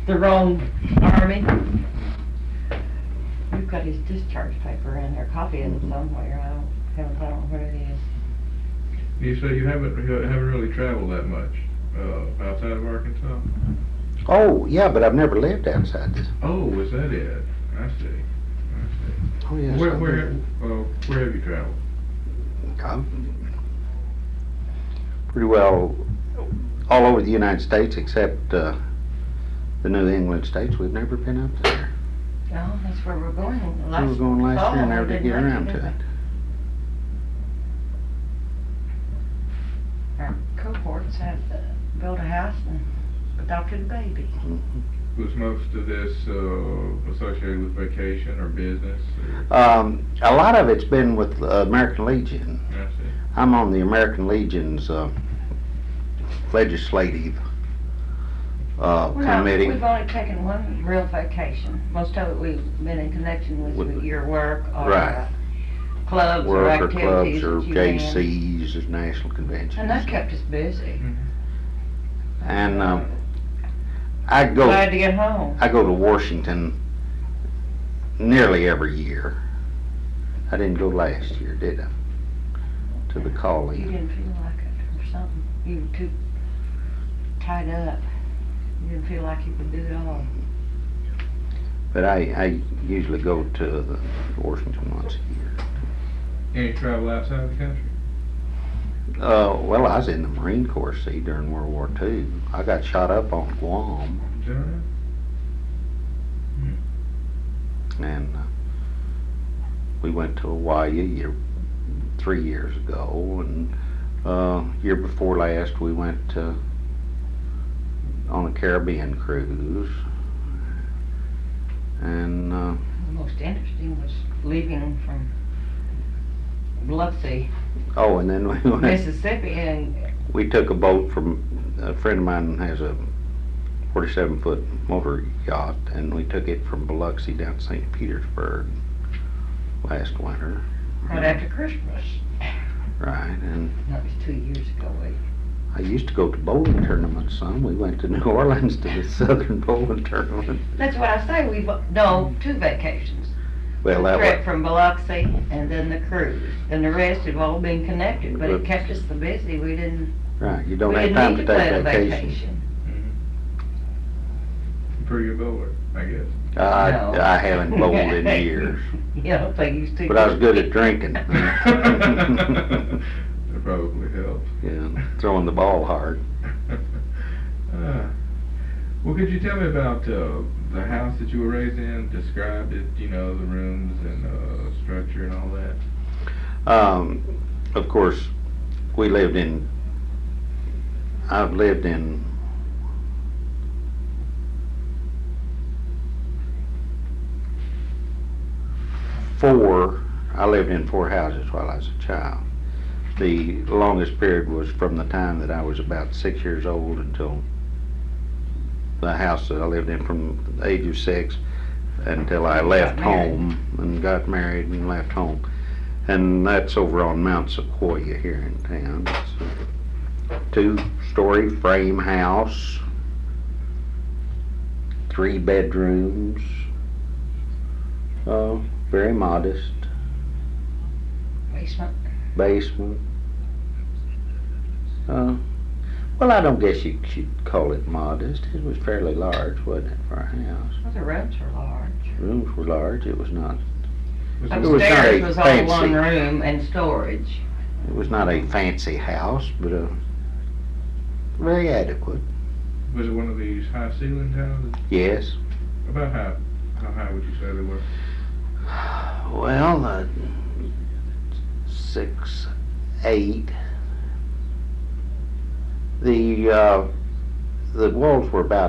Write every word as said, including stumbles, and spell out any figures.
the wrong army. We've got his discharge paper in there, copy of it somewhere. I don't, haven't found where it is. You say you haven't haven't really traveled that much uh, outside of Arkansas? Oh, yeah, but I've never lived outside this. Oh, was that it? I see. I see. Oh, yes. Where I've where been- uh, where have you traveled? I've pretty well all over the United States except uh, the New England states. We've never been up there. No, that's where we're going. We Last were going last fall, year and we never did didn't get make around did to it. we? Our cohorts have uh, built a house and adopted a baby. Was most of this uh, associated with vacation or business? Or? Um, a lot of it's been with uh, American Legion. I see. I'm on the American Legion's uh, legislative uh, Well, no, committee. we've only taken one real vacation. Most of it we've been in connection with, With with the- your work or Right. uh, clubs or Work or activities clubs or that you J ran. Cs or national conventions. And that kept us busy. And um, I go. Glad to get home. I go to Washington nearly every year. I didn't go last year, did I? To the You calling. didn't feel like it or something. You were too tied up. You didn't feel like you could do it all. But I, I usually go to the Washington once a year. Any travel outside the country? Uh, well, I was in the Marine Corps, see, during World War Two. I got shot up on Guam, Is that right? and uh, we went to Hawaii a year, three years ago, and uh, year before last we went uh, on a Caribbean cruise, and uh, The most interesting was leaving from Biloxi, oh, and then we went. Mississippi, and We took a boat from, a friend of mine has a forty-seven foot motor yacht, and we took it from Biloxi down to Saint Petersburg last winter. right after Christmas. Right, and That was two years ago. We, I used to go to bowling tournaments some. We went to New Orleans to the Southern Bowling Tournament. that's what I say. We've no two vacations. Well, the that trip was, from Biloxi and then the cruise, and the rest have all been connected. But it But- kept us so busy. We didn't. right, you don't we have didn't time need to to plan take a vacation. Mm-hmm. Pretty good bowler, I guess. I, No. I haven't bowled in years, You don't think he's too. but I was good at drinking. That probably helps. Yeah, throwing the ball hard. uh, well, could you tell me about uh, the house that you were raised in? Describe it, you know, the rooms and uh, structure and all that. Um, of course, we lived in, I've lived in four, I lived in four houses while I was a child. The longest period was from the time that I was about six years old until the house that I lived in from the age of six until I You left got married. home and got married and left home. And that's over on Mount Sequoia here in town. It's a two-story frame house, three bedrooms, uh, very modest, Basement. basement. Uh, well, I don't guess you should call it modest. It was fairly large, wasn't it, for a house? Well, the rooms were large. Rooms were large. It was not. Was It it, was not Upstairs a was all fancy- one room and storage. It was not a fancy house, but uh, very adequate. was it one of these high ceilinged houses? Yes. About how how high would you say they were? Well, uh, six, eight. The uh, the walls were about